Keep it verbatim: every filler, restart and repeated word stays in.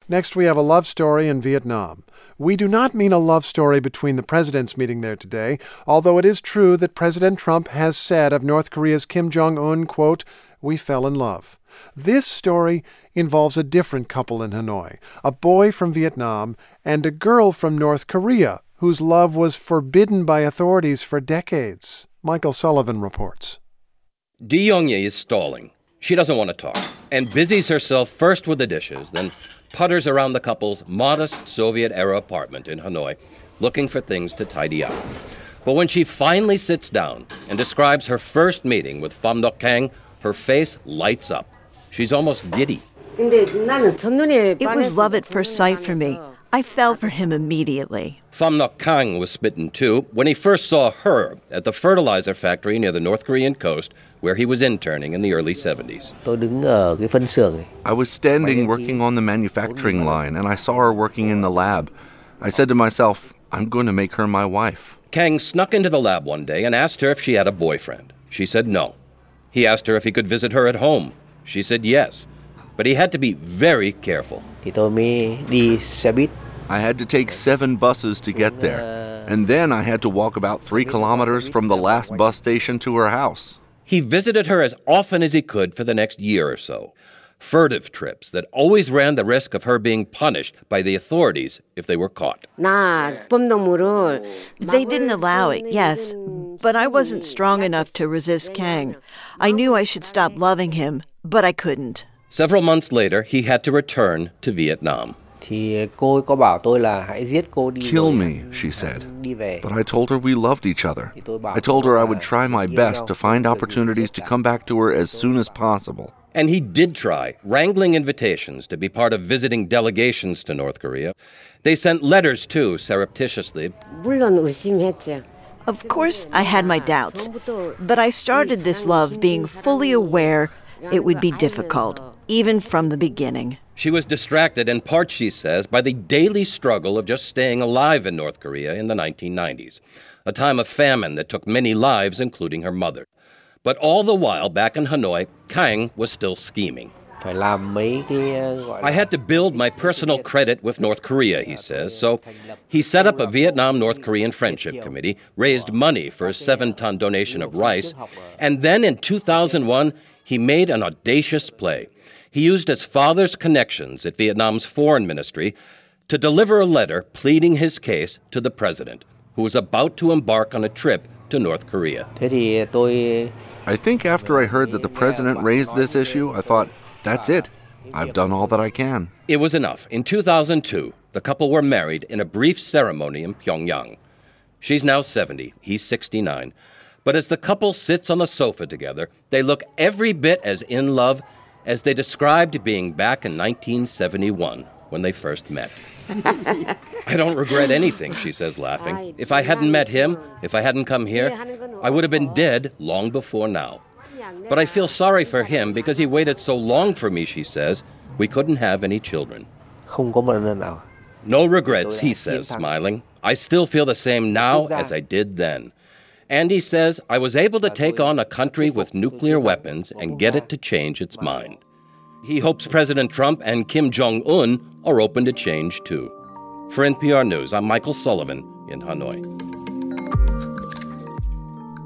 Next, we have a love story in Vietnam. We do not mean a love story between the presidents meeting there today, although it is true that President Trump has said of North Korea's Kim Jong-un, quote, "We fell in love." This story involves a different couple in Hanoi, a boy from Vietnam and a girl from North Korea, whose love was forbidden by authorities for decades. Michael Sullivan reports. Lee Young-ye is stalling. She doesn't want to talk and busies herself first with the dishes, then putters around the couple's modest Soviet-era apartment in Hanoi, looking for things to tidy up. But when she finally sits down and describes her first meeting with Pham Ngoc Khang, her face lights up. She's almost giddy. It was love at first sight for me. I fell for him immediately. Pham Ngoc Khang was smitten too when he first saw her at the fertilizer factory near the North Korean coast, where he was interning in the early seventies. I was standing working on the manufacturing line, and I saw her working in the lab. I said to myself, I'm going to make her my wife. Khang snuck into the lab one day and asked her if she had a boyfriend. She said no. He asked her if he could visit her at home. She said yes. But he had to be very careful. I had to take seven buses to get there, and then I had to walk about three kilometers from the last bus station to her house. He visited her as often as he could for the next year or so. Furtive trips that always ran the risk of her being punished by the authorities if they were caught. They didn't allow it, yes, but I wasn't strong enough to resist Khang. I knew I should stop loving him, but I couldn't. Several months later, he had to return to Vietnam. Kill me, she said. But I told her we loved each other. I told her I would try my best to find opportunities to come back to her as soon as possible. And he did try, wrangling invitations to be part of visiting delegations to North Korea. They sent letters, too, surreptitiously. Of course, I had my doubts, but I started this love being fully aware it would be difficult, even from the beginning. She was distracted, in part, she says, by the daily struggle of just staying alive in North Korea in the nineteen nineties, a time of famine that took many lives, including her mother. But all the while, back in Hanoi, Khang was still scheming. I had to build my personal credit with North Korea, he says, so he set up a Vietnam-North Korean Friendship Committee, raised money for a seven-ton donation of rice, and then in two thousand one, he made an audacious play. He used his father's connections at Vietnam's foreign ministry to deliver a letter pleading his case to the president, who was about to embark on a trip to North Korea. I think after I heard that the president raised this issue, I thought, that's it. I've done all that I can. It was enough. In two thousand two, the couple were married in a brief ceremony in Pyongyang. She's now seventy, he's sixty-nine. But as the couple sits on the sofa together, they look every bit as in love as they described being back in nineteen seventy-one, when they first met. I don't regret anything, she says, laughing. If I hadn't met him, if I hadn't come here, I would have been dead long before now. But I feel sorry for him because he waited so long for me, she says. We couldn't have any children. No regrets, he says, smiling. I still feel the same now as I did then. And he says, I was able to take on a country with nuclear weapons and get it to change its mind. He hopes President Trump and Kim Jong-un are open to change, too. For N P R News, I'm Michael Sullivan in Hanoi.